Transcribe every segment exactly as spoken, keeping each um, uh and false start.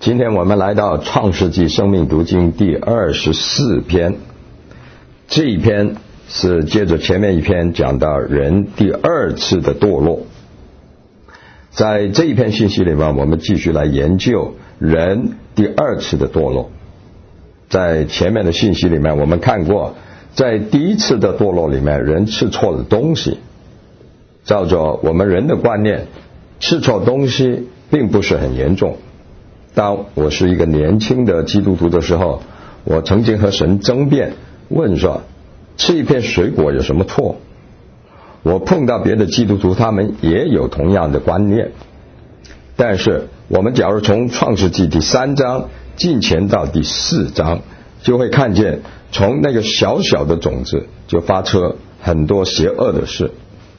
今天我们来到创世纪生命读经第二十四篇，这一篇是接着前面一篇讲到人第二次的堕落。在这一篇信息里面，我们继续来研究人第二次的堕落。在前面的信息里面，我们看过在第一次的堕落里面，人吃错了东西。照着我们人的观念，吃错东西并不是很严重。当我是一个年轻的基督徒的时候，我曾经和神争辩，问说吃一片水果有什么错？我碰到别的基督徒，他们也有同样的观念。但是我们假如从创世纪第三章进前到第四章，就会看见从那个小小的种子就发出很多邪恶的事。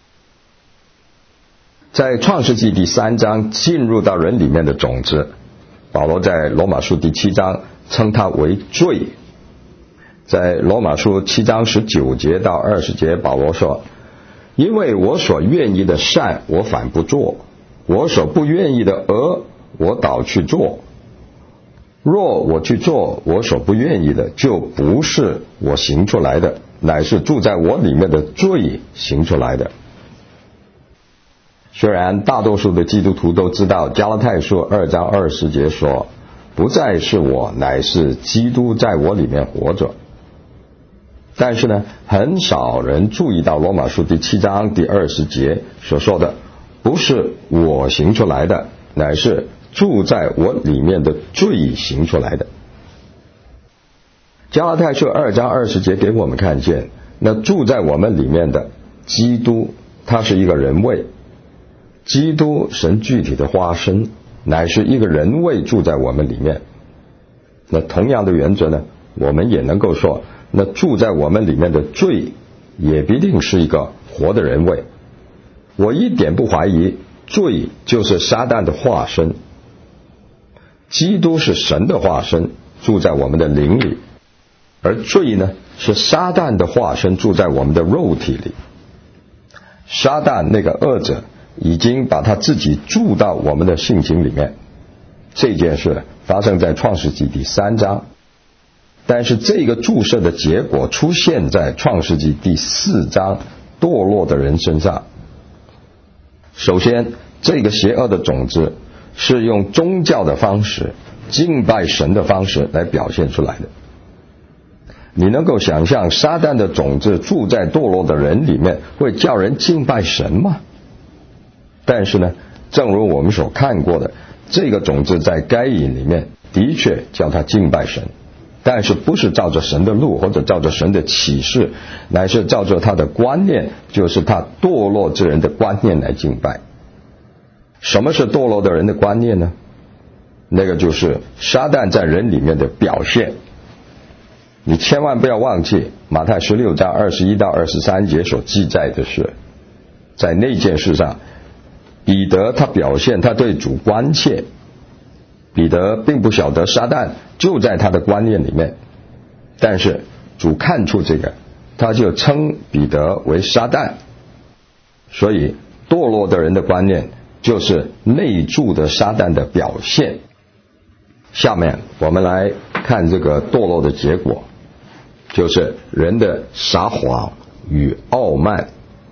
在创世纪第三章进入到人里面的种子，保罗在罗马书第七章称它为罪。在罗马书七章十九节到二十节，保罗说，因为我所愿意的善我反不做，我所不愿意的恶我倒去做。若我去做我所不愿意的，就不是我行出来的，乃是住在我里面的罪行出来的。虽然大多数的基督徒都知道加拉太书二章二十节说，不再是我，乃是基督在我里面活着。但是呢，很少人注意到罗马书第七章第二十节所说的，不是我行出来的，乃是住在我里面的罪行出来的。加拉太书二章二十节给我们看见，那住在我们里面的基督，他是一个人位。基督神具体的化身，乃是一个人位住在我们里面。那同样的原则呢，我们也能够说，那住在我们里面的罪也必定是一个活的人位。我一点不怀疑，罪就是撒旦的化身，基督是神的化身，住在我们的灵里，而罪呢，是撒旦的化身，住在我们的肉体里。撒旦那个恶者已经把他自己住到我们的性情里面，这件事发生在创世纪第三章，但是这个注射的结果出现在创世纪第四章堕落的人身上。首先，这个邪恶的种子是用宗教的方式，敬拜神的方式来表现出来的。你能够想象撒旦的种子住在堕落的人里面，会叫人敬拜神吗？但是呢，正如我们所看过的，这个种子在该隐里面的确叫他敬拜神，但是不是照着神的路或者照着神的启示，乃是照着他的观念，就是他堕落之人的观念来敬拜。什么是堕落的人的观念呢？那个就是撒旦在人里面的表现。你千万不要忘记马太十六章二十一到二十三节所记载的是，在那件事上，彼得他表现他对主关切，彼得并不晓得撒旦就在他的观念里面，但是主看出这个，他就称彼得为撒旦。所以堕落的人的观念就是内住的撒旦的表现。下面我们来看这个堕落的结果，就是人的撒谎与傲慢。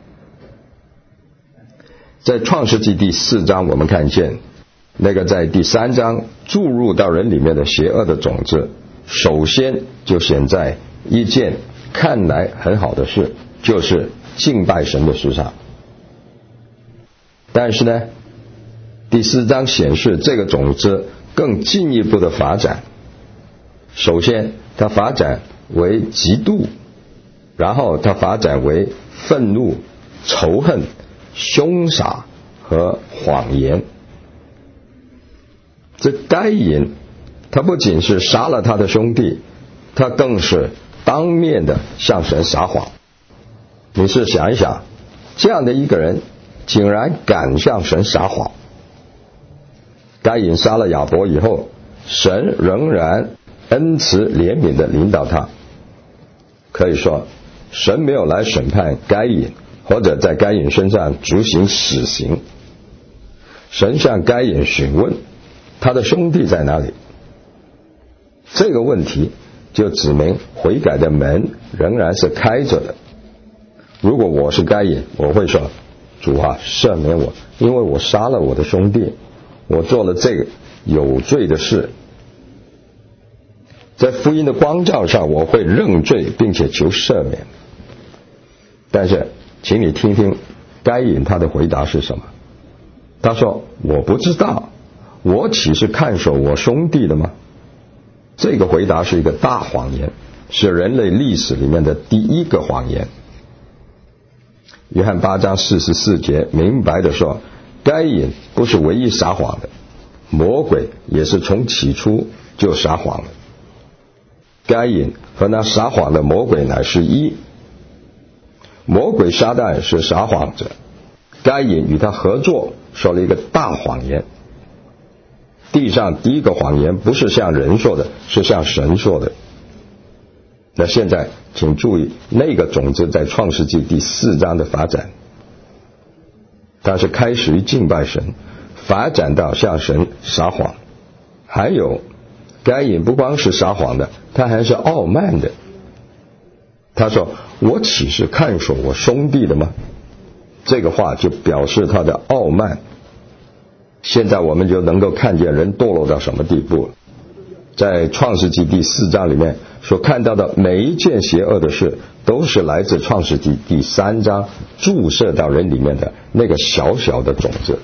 在创世纪第四章，我们看见那个在第三章注入到人里面的邪恶的种子，首先就显在一件看来很好的事，就是敬拜神的事上。但是呢，第四章显示这个种子更进一步的发展。首先它发展为嫉妒，然后它发展为愤怒、仇恨、凶杀和谎言。这该隐他不仅是杀了他的兄弟，他更是当面的向神撒谎。你是想一想，这样的一个人竟然敢向神撒谎。该隐杀了亚伯以后，神仍然恩慈怜悯的领导他。可以说神没有来审判该隐，或者在该隐身上执行死刑。神向该隐询问， 他的兄弟在哪里？这个问题就指明悔改的门仍然是开着的。如果我是该隐，我会说，主啊，赦免我，因为我杀了我的兄弟，我做了这个有罪的事。在福音的光照上，我会认罪并且求赦免。但是请你听听该隐他的回答是什么。他说，我不知道，我岂是看守我兄弟的吗？这个回答是一个大谎言，是人类历史里面的第一个谎言。约翰八章四十四节明白的说，该隐不是唯一撒谎的，魔鬼也是从起初就撒谎了。该隐和那撒谎的魔鬼乃是一，魔鬼撒旦是撒谎者，该隐与他合作说了一个大谎言。地上第一个谎言不是向人说的，是向神说的。那现在请注意那个种子在创世纪第四章的发展，它是开始于敬拜神，发展到向神撒谎。还有该隐不光是撒谎的，他还是傲慢的。他说，我岂是看守我兄弟的吗？这个话就表示他的傲慢。现在我们就能够看见人堕落到什么地步了。在创世纪第四章里面所看到的每一件邪恶的事，都是来自创世纪第三章注射到人里面的那个小小的种子。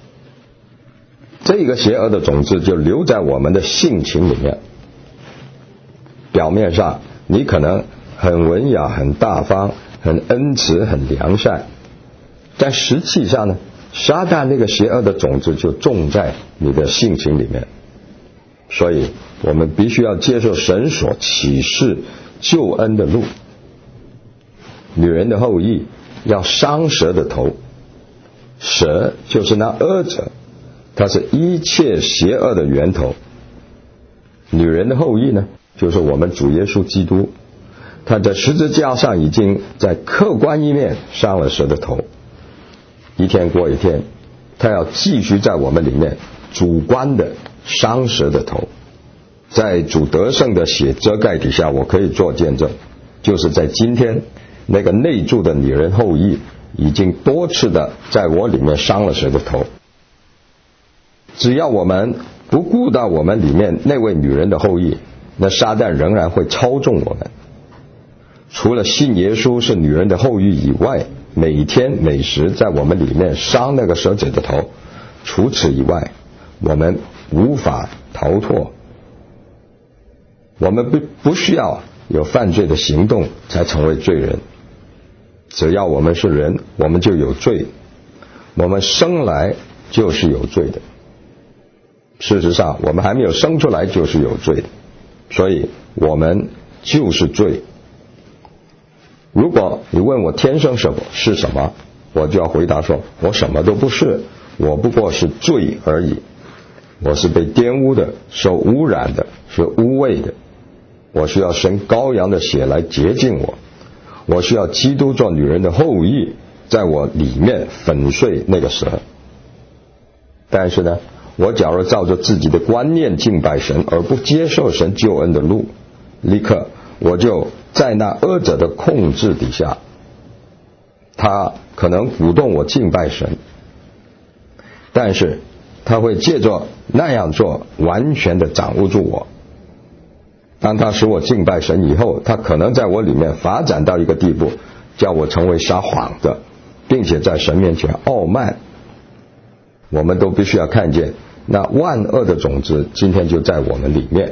这个邪恶的种子就留在我们的性情里面。表面上你可能很文雅、很大方、很恩慈、很良善，但实际上呢，撒旦那个邪恶的种子就种在你的性情里面。所以我们必须要接受神所启示救恩的路。女人的后裔要伤蛇的头，蛇就是那恶者，它是一切邪恶的源头。女人的后裔呢，就是我们主耶稣基督，他在十字架上已经在客观一面伤了蛇的头，一天过一天，他要继续在我们里面主观的伤蛇的头。在主得胜的血遮盖底下，我可以做见证，就是在今天，那个内住的女人后裔已经多次的在我里面伤了蛇的头。只要我们不顾到我们里面那位女人的后裔，那撒旦仍然会操纵我们。除了信耶稣是女人的后裔以外，每天每时在我们里面伤那个蛇者的头，除此以外我们无法逃脱。我们不不需要有犯罪的行动才成为罪人，只要我们是人，我们就有罪，我们生来就是有罪的。事实上我们还没有生出来就是有罪的，所以我们就是罪。如果你问我天生什么是什么，我就要回答说，我什么都不是，我不过是罪而已。我是被玷污的，受污染的，是污秽的。我需要神羔羊的血来洁净我，我需要基督做女人的后裔在我里面粉碎那个蛇。但是呢，我假如照着自己的观念敬拜神，而不接受神救恩的路，立刻我就在那恶者的控制底下，他可能鼓动我敬拜神，但是他会借着那样做完全的掌握住我。当他使我敬拜神以后，他可能在我里面发展到一个地步，叫我成为撒谎的，并且在神面前傲慢。我们都必须要看见那万恶的种子今天就在我们里面。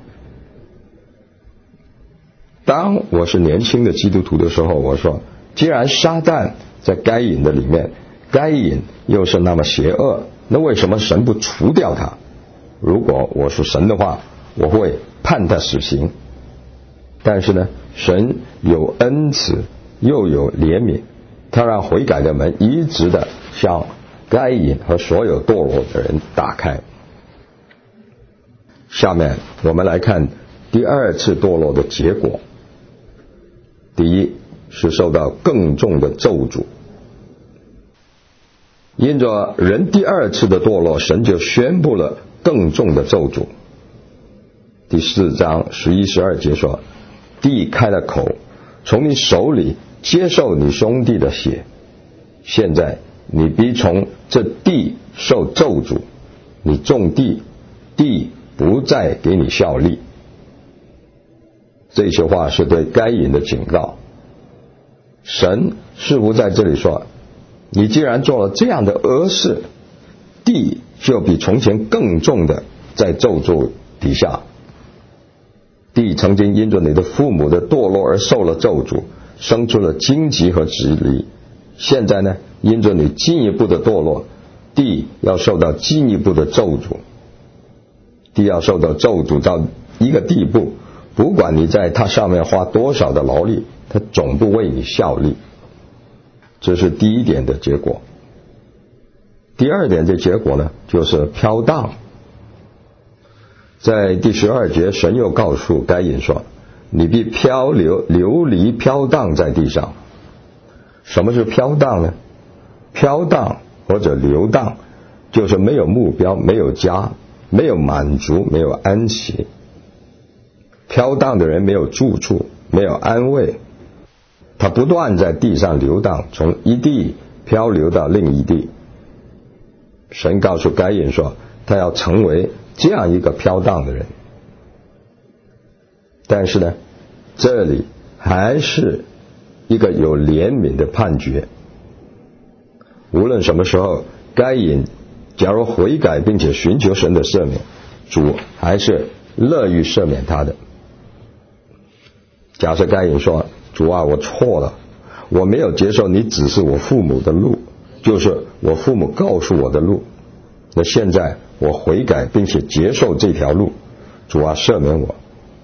当我是年轻的基督徒的时候，我说，既然撒旦在该隐的里面，该隐又是那么邪恶，那为什么神不除掉他？如果我是神的话，我会判他死刑。但是呢，神有恩慈又有怜悯，他让悔改的门一直的向该隐和所有堕落的人打开。下面我们来看第二次堕落的结果。第一是受到更重的咒诅。因着人第二次的堕落，神就宣布了更重的咒诅。第四章十一十二节说，地开了口，从你手里接受你兄弟的血，现在你必从这地受咒诅，你种地，地不再给你效力。这些话是对该隐的警告。神似乎在这里说，你既然做了这样的恶事，地就比从前更重的在咒诅底下。地曾经因着你的父母的堕落而受了咒诅，生出了荆棘和蒺藜。现在呢，因着你进一步的堕落，地要受到进一步的咒诅。地要受到咒诅到一个地步，不管你在它上面花多少的劳力，它总不为你效力。这是第一点的结果。第二点的结果呢，就是飘荡。在第十二节，神又告诉该隐说，你必漂流流离飘荡在地上。什么是飘荡呢？飘荡或者流荡，就是没有目标，没有家，没有满足，没有安息。飘荡的人没有住处，没有安慰，他不断在地上流荡，从一地漂流到另一地。神告诉该隐说，他要成为这样一个飘荡的人。但是呢，这里还是一个有怜悯的判决。无论什么时候，该隐假如悔改并且寻求神的赦免，主还是乐于赦免他的。假设该隐说，主啊，我错了，我没有接受你指示我父母的路，就是我父母告诉我的路，那现在我悔改并且接受这条路，主啊，赦免我。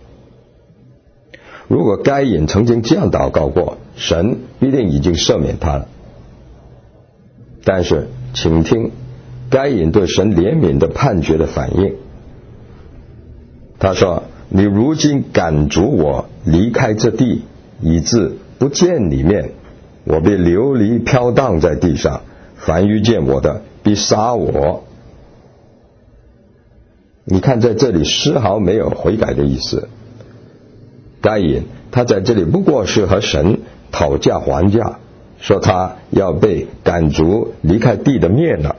如果该隐曾经这样祷告过，神必定已经赦免他了。但是请听该隐对神怜悯的判决的反应。他说，你如今赶逐我离开这地，以致不见你面，我必流离飘荡在地上，凡遇见我的必杀我。你看在这里丝毫没有悔改的意思。该隐他在这里不过是和神讨价还价，说他要被赶逐离开地的面了。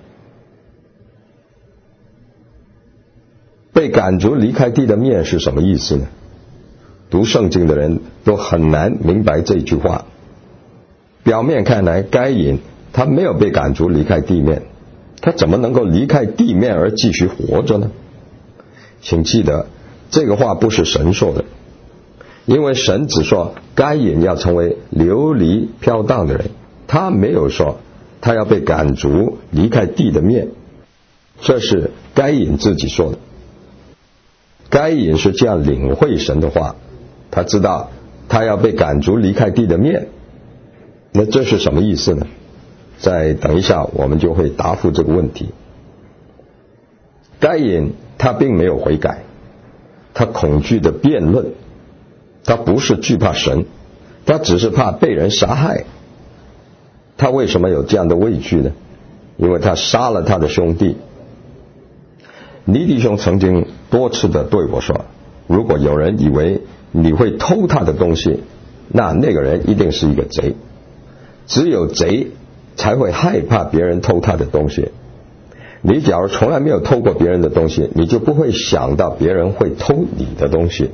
被赶逐离开地的面是什么意思呢？读圣经的人都很难明白这句话。表面看来，该隐他没有被赶逐离开地面，他怎么能够离开地面而继续活着呢？请记得，这个话不是神说的，因为神只说该隐要成为流离飘荡的人，他没有说他要被赶逐离开地的面，这是该隐自己说的。该隐是这样领会神的话，他知道他要被赶逐离开地的面。那这是什么意思呢？再等一下我们就会答复这个问题。该隐他并没有悔改，他恐惧的辩论，他不是惧怕神，他只是怕被人杀害。他为什么有这样的畏惧呢？因为他杀了他的兄弟。尼弟兄曾经多次的对我说，如果有人以为你会偷他的东西，那那个人一定是一个贼。只有贼才会害怕别人偷他的东西。你假如从来没有偷过别人的东西，你就不会想到别人会偷你的东西。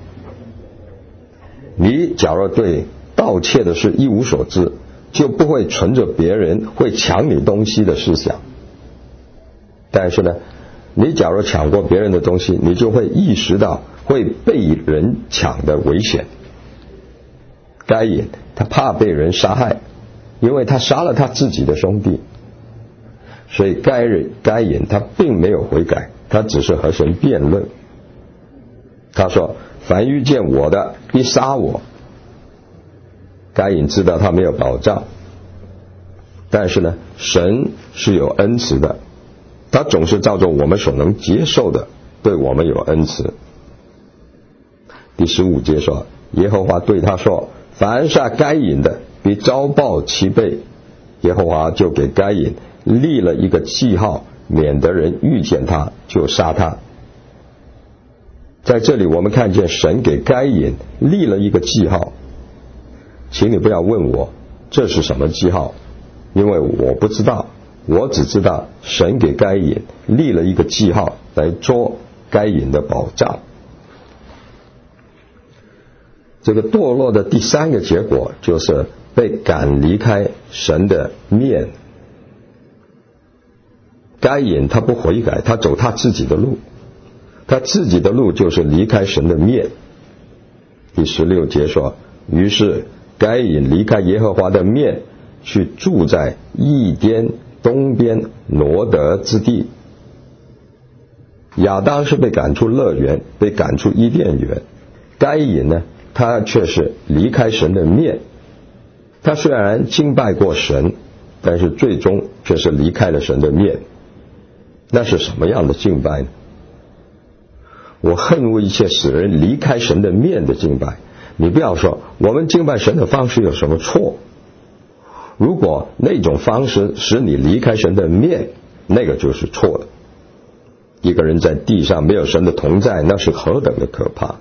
你假如对盗窃的事一无所知，就不会存着别人会抢你东西的思想。但是呢，你假如抢过别人的东西，你就会意识到会被人抢的危险。该隐他怕被人杀害，因为他杀了他自己的兄弟，所以该人该隐他并没有悔改，他只是和神辩论。他说，凡遇见我的必杀我。该隐知道他没有保障，但是呢，神是有恩慈的，他总是照着我们所能接受的对我们有恩慈。第十五节说，耶和华对他说，凡杀该隐的必遭报七倍。耶和华就给该隐立了一个记号， 免得人遇见他就杀他。在这里我们看见神给该隐立了一个记号，请你不要问我这是什么记号，因为我不知道，我只知道神给该隐立了一个记号来捉该隐的宝藏。这个堕落的第三个结果就是被赶离开神的面。该隐他不悔改，他走他自己的路，他自己的路就是离开神的面。第十六节说，于是该隐离开耶和华的面，去住在伊甸东边挪得之地。亚当是被赶出乐园，被赶出伊甸园，该隐呢，他却是离开神的面。他虽然敬拜过神，但是最终却是离开了神的面。那是什么样的敬拜呢？我恨恶一切使人离开神的面的敬拜。你不要说我们敬拜神的方式有什么错，如果那种方式使你离开神的面，那个就是错的。一个人在地上没有神的同在，那是何等的可怕。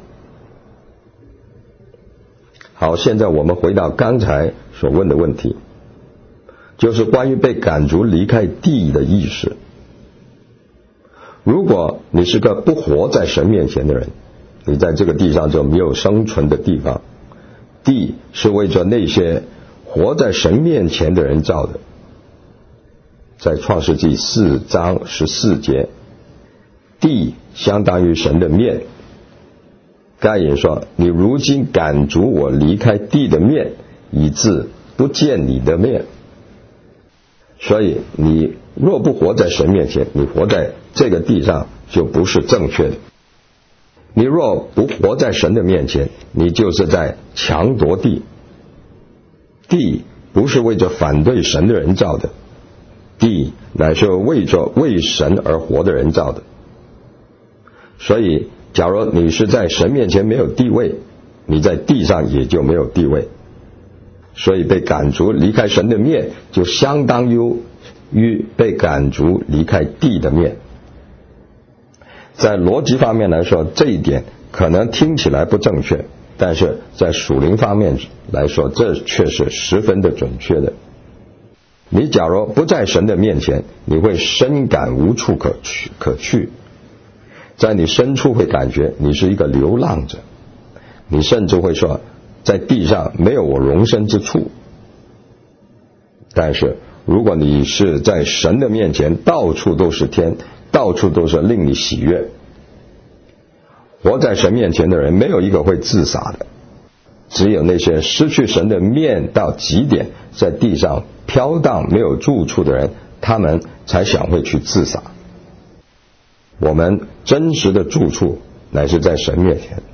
好，现在我们回到刚才所问的问题，就是关于被赶逐离开地的意识。如果你是个不活在神面前的人，你在这个地上就没有生存的地方。地是为着那些活在神面前的人造的。在创世纪四章十四节，地相当于神的面。该隐说，你如今赶逐我离开地的面，以致不见你的面。所以你若不活在神面前，你活在这个地上就不是正确的。你若不活在神的面前，你就是在强夺地。地不是为着反对神的人造的，地乃是为着为神而活的人造的。所以假如你是在神面前没有地位，你在地上也就没有地位。所以被赶逐离开神的面，就相当于于被赶逐离开地的面。在逻辑方面来说，这一点可能听起来不正确，但是在属灵方面来说，这却是十分的准确的。你假如不在神的面前，你会深感无处可去可去，在你深处会感觉你是一个流浪者，你甚至会说在地上没有我容身之处。但是如果你是在神的面前，到处都是天，到处都是令你喜悦，活在神面前的人没有一个会自杀的，只有那些失去神的面到极点，在地上飘荡没有住处的人，他们才想会去自杀。我们真实的住处乃是在神面前。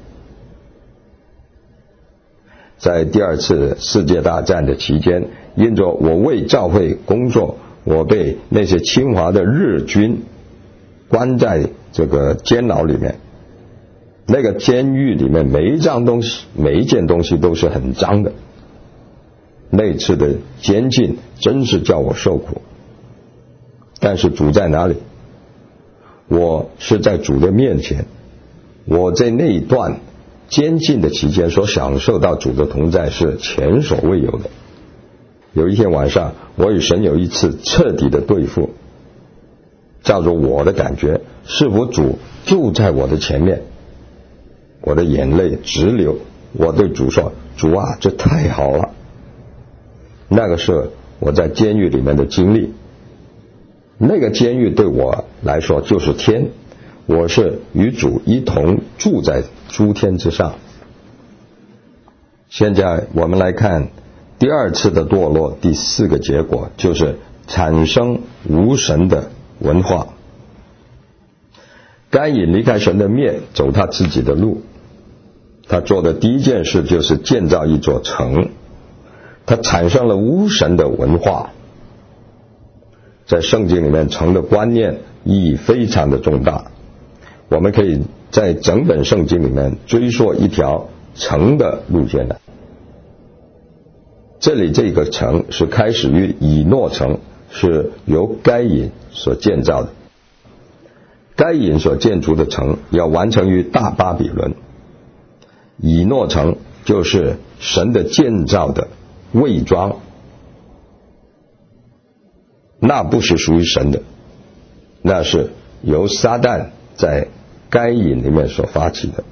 在第二次世界大战的期间，因着我为教会工作，我被那些侵华的日军关在这个监牢里面。那个监狱里面每一样东西每一件东西都是很脏的，那次的监禁真是叫我受苦。但是主在哪里？我是在主的面前。我在那一段监禁的期间所享受到主的同在是前所未有的。有一天晚上，我与神有一次彻底的对付，照着我的感觉，是否主就在我的前面？我的眼泪直流，我对主说，主啊，这太好了。那个是我在监狱里面的经历。那个监狱对我来说就是天，我是与主一同住在诸天之上。现在我们来看第二次的堕落，第四个结果就是产生无神的文化。该隐离开神的面，走他自己的路。他做的第一件事就是建造一座城，他产生了无神的文化。在圣经里面，城的观念意义非常的重大。我们可以在整本圣经里面追溯一条城的路线来。这里这个城是开始于以诺城，是由该隐所建造的。 该隐所建筑的城要完成于大巴比伦，以诺城就是神的建造的伪装，那不是属于神的，那是由撒旦在该隐里面所发起的。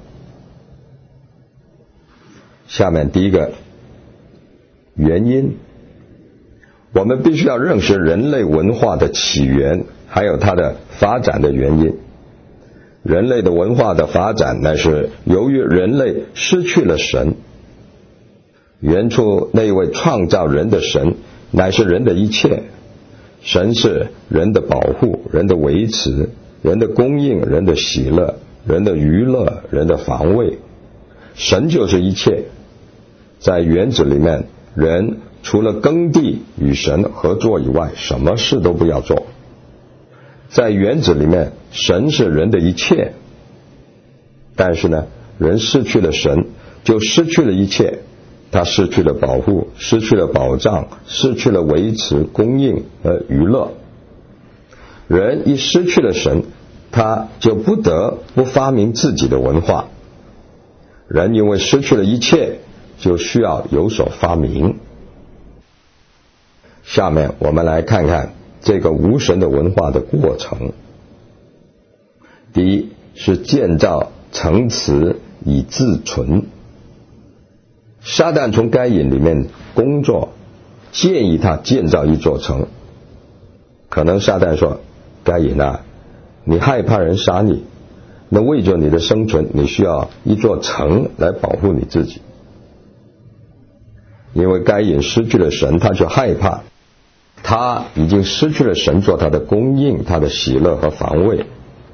下面第一个原因，我们必须要认识人类文化的起源，还有它的发展的原因。人类的文化的发展乃是由于人类失去了神。原初那一位创造人的神乃是人的一切，神是人的保护、人的维持、人的供应、人的喜乐、人的娱乐、人的防卫。神就是一切。在原子里面，人除了耕地与神合作以外，什么事都不要做。在原子里面，神是人的一切，但是呢，人失去了神，就失去了一切。他失去了保护，失去了保障，失去了维持、供应和娱乐。人一失去了神，他就不得不发明自己的文化。人因为失去了一切，就需要有所发明。下面我们来看看这个无神的文化的过程。第一是建造城池以自存。撒旦从该隐里面工作，建议他建造一座城。可能撒旦说，该隐啊，你害怕人杀你，那为着你的生存，你需要一座城来保护你自己。因为该隐失去了神，他就害怕，他已经失去了神做他的供应、他的喜乐和防卫。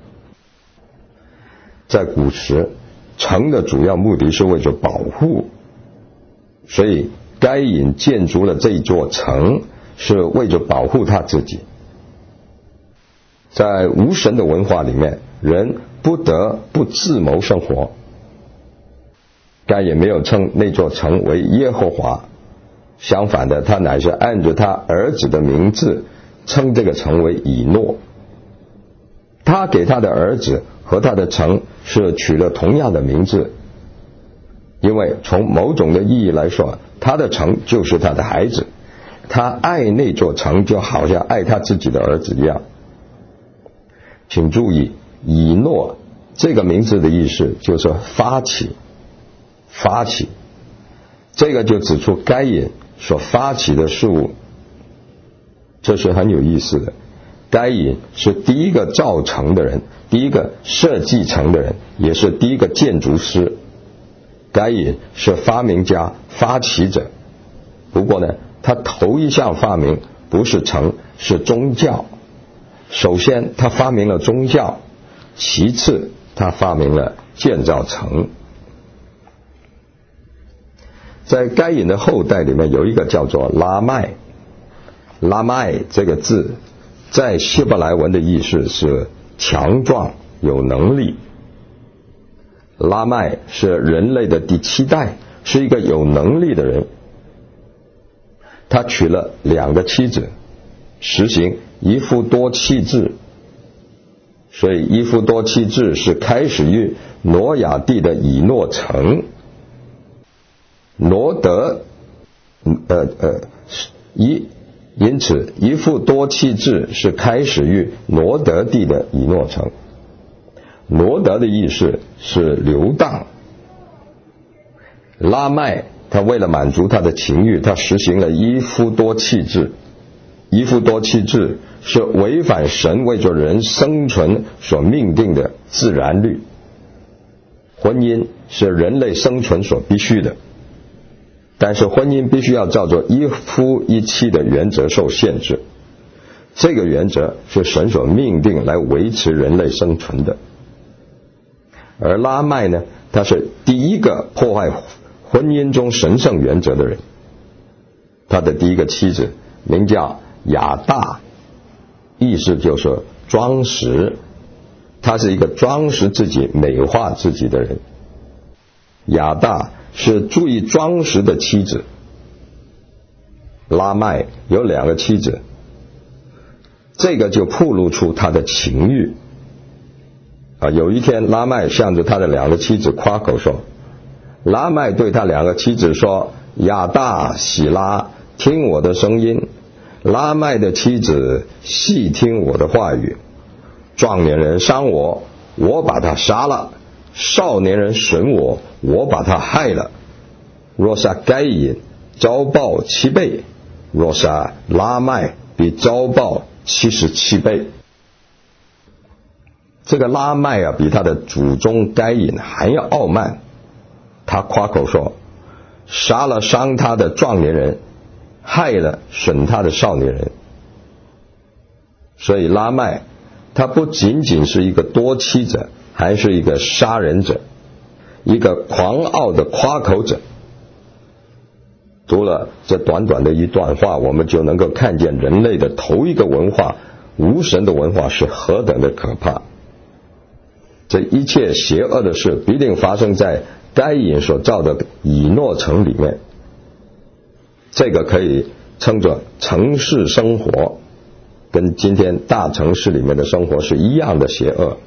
在古时，城的主要目的是为着保护，所以该隐建筑了这座城是为着保护他自己。在无神的文化里面，人不得不自谋生活。该隐没有称那座城为耶和华，相反的，他乃是按着他儿子的名字称这个城为以诺。他给他的儿子和他的城是取了同样的名字，因为从某种的意义来说，他的城就是他的孩子，他爱那座城就好像爱他自己的儿子一样。请注意，以诺这个名字的意思就是发起，发起，这个就指出该隐所发起的事物，这是很有意思的。该隐是第一个造城的人，第一个设计城的人，也是第一个建筑师。该隐是发明家、发起者。不过呢，他头一项发明不是城，是宗教。首先他发明了宗教，其次他发明了建造城。在该隐的后代里面有一个叫做拉麦，拉麦这个字在希伯来文的意思是强壮、有能力。拉麦是人类的第七代，是一个有能力的人。他娶了两个妻子，实行一夫多妻制，所以一夫多妻制是开始于挪亚地的以诺城。罗德，呃呃，一，因此一夫多妻制是开始于罗德地的以诺城。罗德的意思是流荡。拉麦他为了满足他的情欲，他实行了一夫多妻制。一夫多妻制是违反神为着人生存所命定的自然律。婚姻是人类生存所必须的，但是婚姻必须要照着一夫一妻的原则受限制。这个原则是神所命定来维持人类生存的。而拉麦呢，他是第一个破坏婚姻中神圣原则的人。他的第一个妻子名叫亚大，意思就是装饰，他是一个装饰自己、美化自己的人。亚大是注意装饰的妻子。拉麦有两个妻子，这个就暴露出他的情欲。 啊，有一天拉麦向着他的两个妻子夸口说，拉麦对他两个妻子说，亚大、喜拉，听我的声音。拉麦的妻子细听我的话语。壮年人伤我，我把他杀了；少年人损我，我把他害了。若杀该隐，遭报七倍；若杀拉麦，比遭报七十七倍。这个拉麦啊，比他的祖宗该隐还要傲慢。他夸口说，杀了伤他的壮年人，害了损他的少年人。所以拉麦他不仅仅是一个多妻者，还是一个杀人者，一个狂傲的夸口者。读了这短短的一段话，我们就能够看见人类的头一个文化，无神的文化是何等的可怕。这一切邪恶的事必定发生在该隐所造的以诺城里面。这个可以称作城市生活，跟今天大城市里面的生活是一样的邪恶。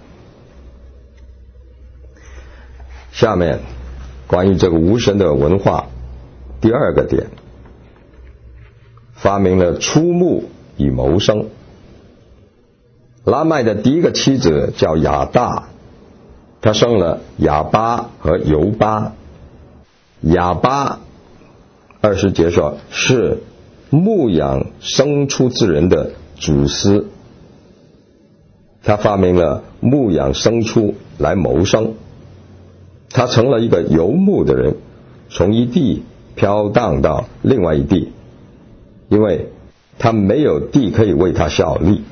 下面关于这个无神的文化，第二个点，发明了出牧以谋生。拉麦的第一个妻子叫亚大，他生了亚巴和犹巴。亚巴二十节说是牧养牲畜之人的祖师，他发明了牧养牲畜来谋生。他成了一个游牧的人，从一地飘荡到另外一地，因为他没有地可以为他效力。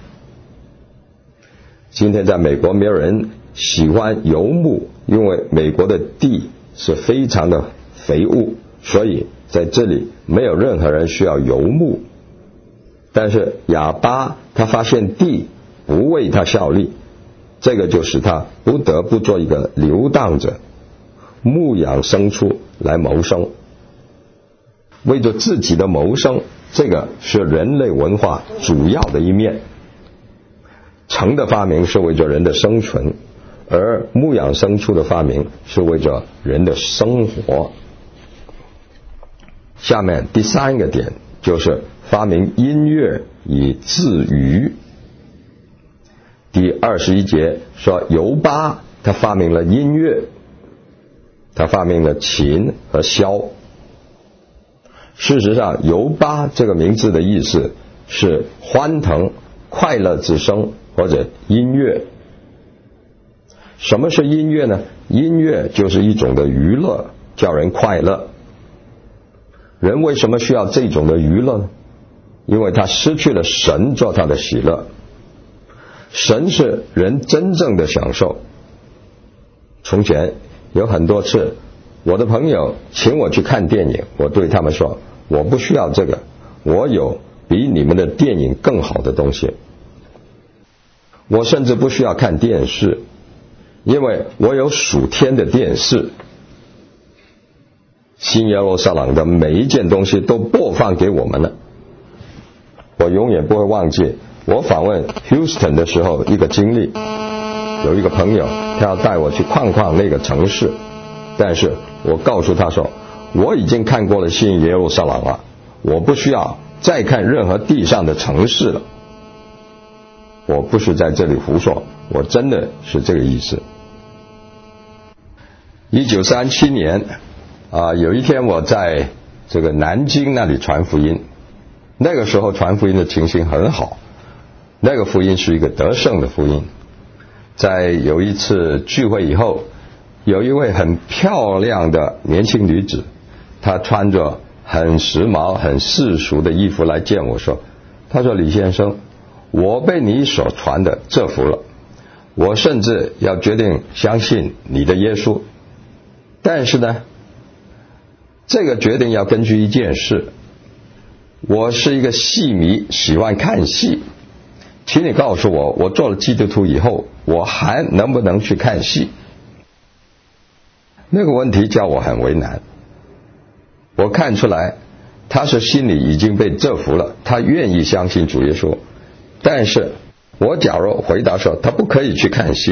今天在美国没有人喜欢游牧，因为美国的地是非常的肥沃，所以在这里没有任何人需要游牧。但是亚巴他发现地不为他效力，这个就使他不得不做一个流荡者，牧养牲畜来谋生。为着自己的谋生，这个是人类文化主要的一面。城的发明是为着人的生存，而牧养牲畜的发明是为着人的生活。下面第三个点就是发明音乐以自娱。第二十一节说犹巴他发明了音乐，他发明了琴和箫。事实上犹巴这个名字的意思是欢腾、快乐之声或者音乐。什么是音乐呢？音乐就是一种的娱乐，叫人快乐。人为什么需要这种的娱乐呢？因为他失去了神做他的喜乐。神是人真正的享受。从前有很多次我的朋友请我去看电影，我对他们说，我不需要这个，我有比你们的电影更好的东西。我甚至不需要看电视，因为我有属天的电视。新耶路撒冷的每一件东西都播放给我们了。我永远不会忘记我访问 Houston 的时候一个经历。有一个朋友他要带我去逛逛那个城市，但是我告诉他说，我已经看过了新耶路撒冷了，我不需要再看任何地上的城市了。我不是在这里胡说，我真的是这个意思。一九三七年啊，有一天我在这个南京那里传福音，那个时候传福音的情形很好，那个福音是一个得胜的福音。在有一次聚会以后，有一位很漂亮的年轻女子，她穿着很时髦很世俗的衣服来见我说，她说，李先生，我被你所传的折服了，我甚至要决定相信你的耶稣。但是呢，这个决定要根据一件事，我是一个戏迷，喜欢看戏，请你告诉我，我做了基督徒以后，我还能不能去看戏？那个问题叫我很为难。我看出来他是心里已经被折服了，他愿意相信主耶稣，但是我假如回答说他不可以去看戏，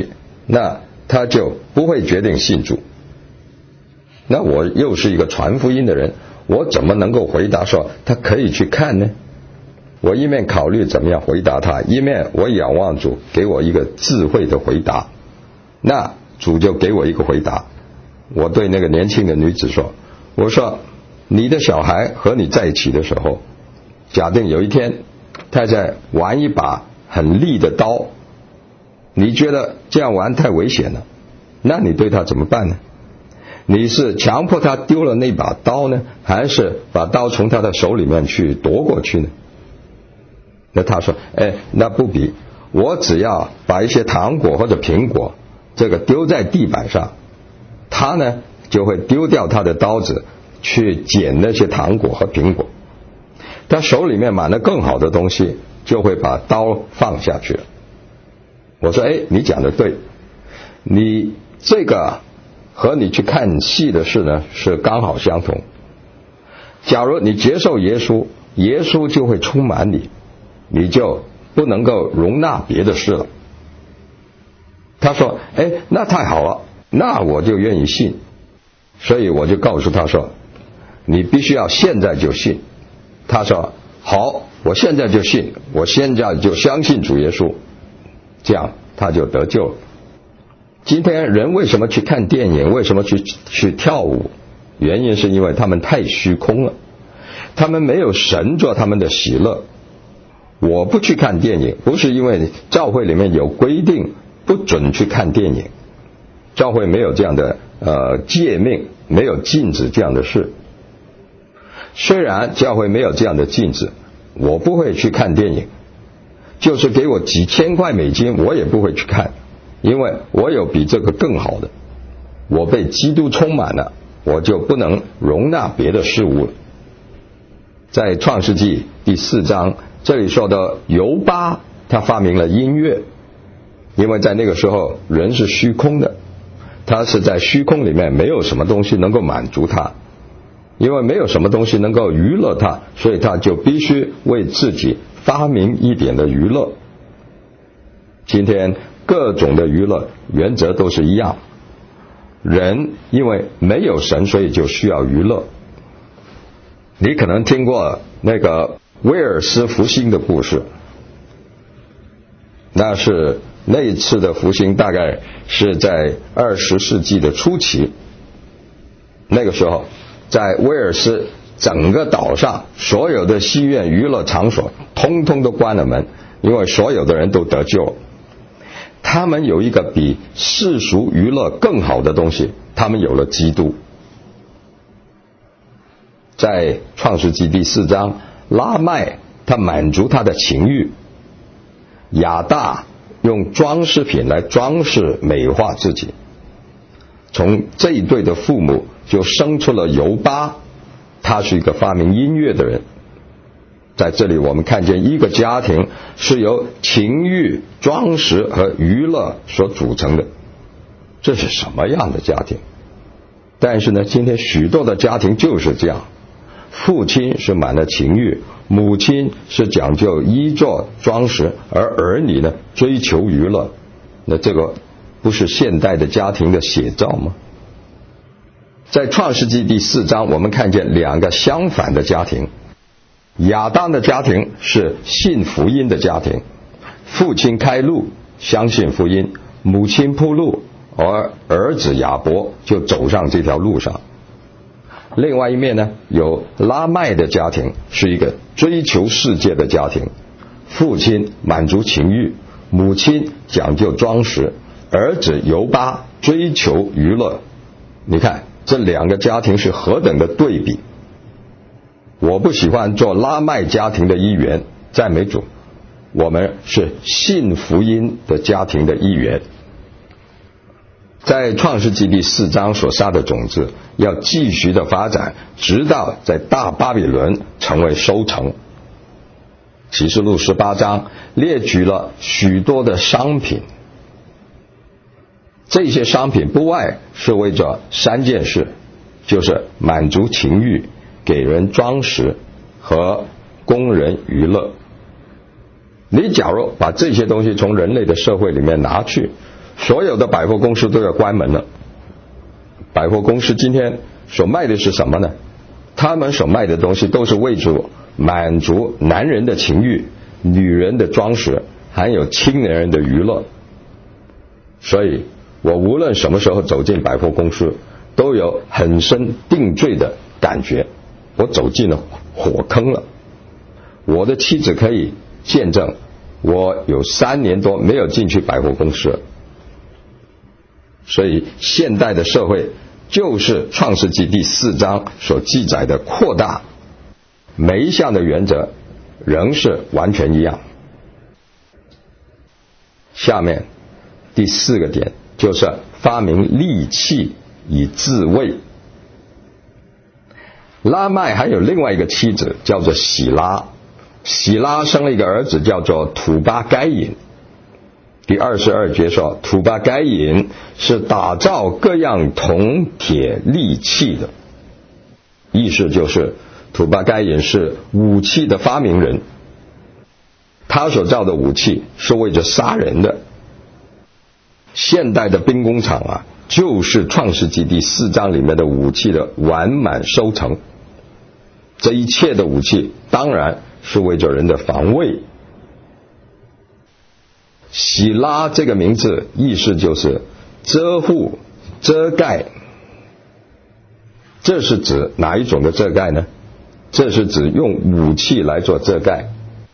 那他就不会决定信主。那我又是一个传福音的人，我怎么能够回答说他可以去看呢？我一面考虑怎么样回答他，一面我仰望主给我一个智慧的回答。那主就给我一个回答，我对那个年轻的女子说，我说你的小孩和你在一起的时候，假定有一天他在玩一把很利的刀，你觉得这样玩太危险了，那你对他怎么办呢？你是强迫他丢了那把刀呢，还是把刀从他的手里面去夺过去呢？那他说，哎，那不比，我只要把一些糖果或者苹果这个丢在地板上，他呢就会丢掉他的刀子去捡那些糖果和苹果，他手里面满了更好的东西，就会把刀放下去了。我说，哎，你讲的对，你这个和你去看戏的事呢是刚好相同。假如你接受耶稣，耶稣就会充满你，你就不能够容纳别的事了。他说，哎，那太好了，那我就愿意信。所以我就告诉他说，你必须要现在就信。他说，好，我现在就信，我现在就相信主耶稣，这样他就得救了。今天人为什么去看电影，为什么去去跳舞？原因是因为他们太虚空了，他们没有神做他们的喜乐。我不去看电影，不是因为教会里面有规定不准去看电影，教会没有这样的呃诫命，没有禁止这样的事。虽然教会没有这样的禁止，我不会去看电影，就是给我几千块美金我也不会去看，因为我有比这个更好的，我被基督充满了，我就不能容纳别的事物了。在创世纪第四章这里说的犹巴，他发明了音乐，因为在那个时候人是虚空的，他是在虚空里面，没有什么东西能够满足他，因为没有什么东西能够娱乐他，所以他就必须为自己发明一点的娱乐。今天各种的娱乐原则都是一样，人因为没有神，所以就需要娱乐。你可能听过那个威尔斯复兴的故事，那是那一次的复兴大概是在二十世纪的初期。那个时候在威尔斯整个岛上所有的戏院娱乐场所通通都关了门，因为所有的人都得救了。他们有一个比世俗娱乐更好的东西，他们有了基督。在创世纪第四章，拉麦他满足他的情欲，亚大用装饰品来装饰美化自己，从这一对的父母就生出了犹巴，他是一个发明音乐的人。在这里我们看见一个家庭是由情欲、装饰和娱乐所组成的，这是什么样的家庭？但是呢，今天许多的家庭就是这样，父亲是满了情欲，母亲是讲究衣着装饰，而儿女呢追求娱乐。那这个不是现代的家庭的写照吗？在创世纪第四章我们看见两个相反的家庭。亚当的家庭是信福音的家庭，父亲开路相信福音，母亲铺路，而儿子亚伯就走上这条路上。另外一面呢，有拉麦的家庭，是一个追求世界的家庭，父亲满足情欲，母亲讲究装饰，儿子犹巴追求娱乐。你看这两个家庭是何等的对比。我不喜欢做拉麦家庭的一员，赞美主，我们是信福音的家庭的一员。在创世纪第四章所撒的种子要继续的发展，直到在大巴比伦成为收成。启示录十八章列举了许多的商品，这些商品不外是为着三件事，就是满足情欲，给人装饰和供人娱乐。你假如把这些东西从人类的社会里面拿去， 所有的百货公司都要关门了。百货公司今天所卖的是什么呢？他们所卖的东西都是为主满足男人的情欲、女人的装饰，还有青年人的娱乐。所以我无论什么时候走进百货公司，都有很深定罪的感觉，我走进了火坑了。我的妻子可以见证，我有三年多没有进去百货公司了。所以现代的社会就是创世纪第四章所记载的扩大，每一项的原则仍是完全一样。下面第四个点就是发明利器以自卫。拉麦还有另外一个妻子叫做喜拉，喜拉生了一个儿子叫做土巴该隐。第二十二节说，土巴该隐是打造各样铜铁利器的，意思就是土巴该隐是武器的发明人，他所造的武器是为着杀人的。现代的兵工厂啊，就是创世纪第四章里面的武器的完满收成。这一切的武器当然是为着人的防卫。喜拉这个名字意思就是遮护、遮盖。这是指哪一种的遮盖呢？这是指用武器来做遮盖。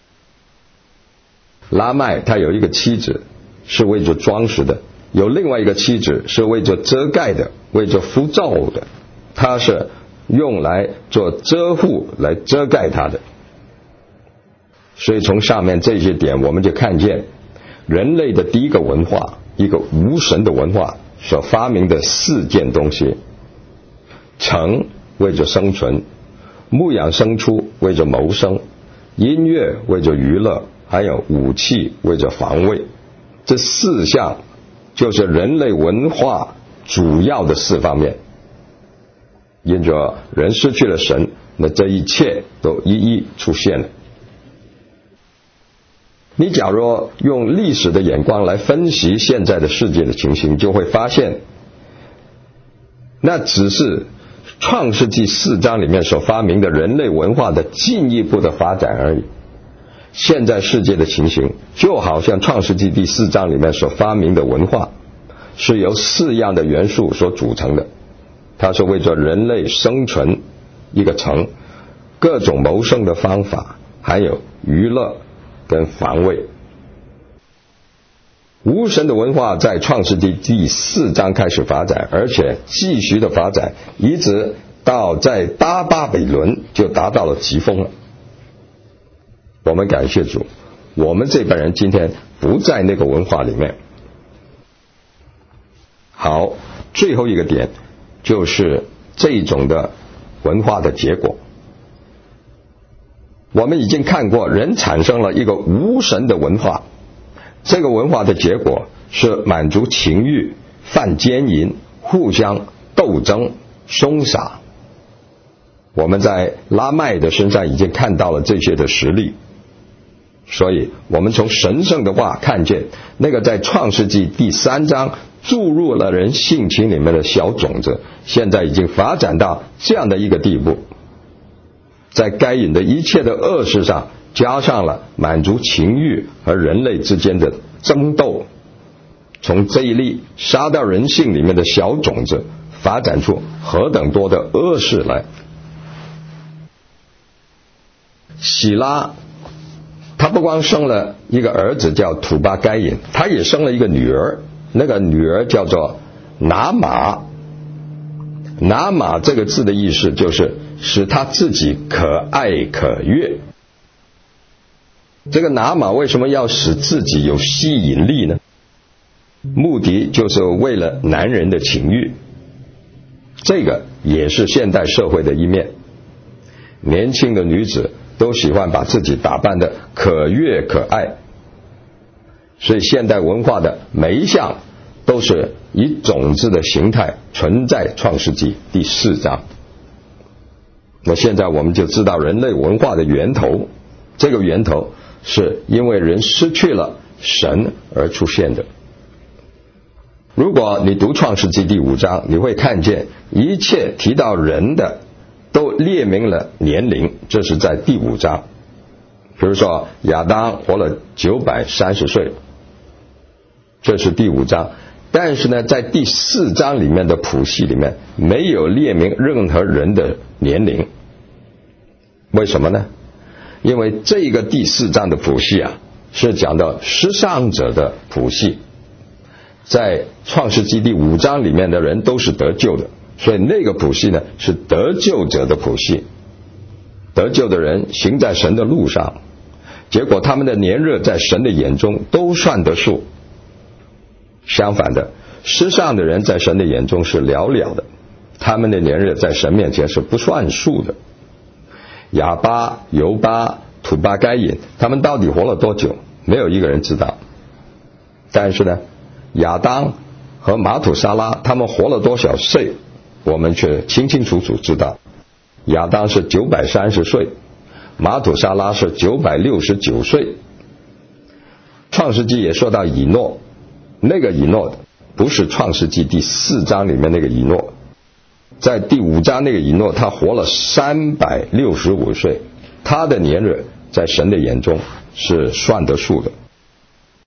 拉麦他有一个妻子是为着装饰的，有另外一个妻子是为着遮盖的，为着服罩的，他是用来做遮护，来遮盖他的。所以从上面这些点我们就看见人类的第一个文化，一个无神的文化所发明的四件东西：城为着生存，牧养牲畜为着谋生，音乐为着娱乐，还有武器为着防卫。这四项就是人类文化主要的四方面。因着人失去了神，那这一切都一一出现了。你假如用历史的眼光来分析现在的世界的情形，就会发现那只是创世纪四章里面所发明的人类文化的进一步的发展而已。现在世界的情形就好像创世纪第四章里面所发明的文化是由四样的元素所组成的，它是为着人类生存一个城，各种谋生的方法，还有娱乐跟防卫。无神的文化在创世纪第四章开始发展，而且继续的发展，一直到在大巴比伦就达到了极峰了。我们感谢主，我们这帮人今天不在那个文化里面。好，最后一个点就是这种的文化的结果。我们已经看过，人产生了一个无神的文化，这个文化的结果是满足情欲、犯奸淫、互相斗争、凶杀。我们在拉麦的身上已经看到了这些的实例。所以我们从神圣的话看见，那个在创世纪第三章注入了人性情里面的小种子，现在已经发展到这样的一个地步，在该隐的一切的恶事上加上了满足情欲和人类之间的争斗，从这一粒杀到人性里面的小种子发展出何等多的恶事来。喜拉他不光生了一个儿子叫土巴该隐，他也生了一个女儿，那个女儿叫做拿玛。拿玛这个字的意思就是使他自己可爱可悦。这个拿玛为什么要使自己有吸引力呢？目的就是为了男人的情欲。这个也是现代社会的一面，年轻的女子都喜欢把自己打扮得可悦可爱，所以现代文化的每一项都是以种子的形态存在创世纪第四章。那现在我们就知道人类文化的源头，这个源头是因为人失去了神而出现的。 如果你读创世纪第五章，你会看见一切提到人的都列明了年龄，这是在第五章。比如说亚当活了九百三十岁，这是第五章。但是呢，在第四章里面的谱系里面没有列明任何人的年龄。为什么呢？因为这个第四章的谱系啊，是讲到失丧者的谱系。在创世纪第五章里面的人都是得救的，所以那个谱系呢是得救者的谱系。得救的人行在神的路上，结果他们的年日在神的眼中都算得数。相反的，失丧的人在神的眼中是寥寥的，他们的年日在神面前是不算数的。亚巴、犹巴、土巴该隐，他们到底活了多久？没有一个人知道。但是呢，亚当和马土沙拉他们活了多少岁，我们却清清楚楚知道。亚当是九百三十岁，马土沙拉是九百六十九岁。创世纪也说到以诺，那个以诺不是创世纪第四章里面那个以诺，在第五章那个以诺他活了三百六十五岁，他的年日在神的眼中是算得数的。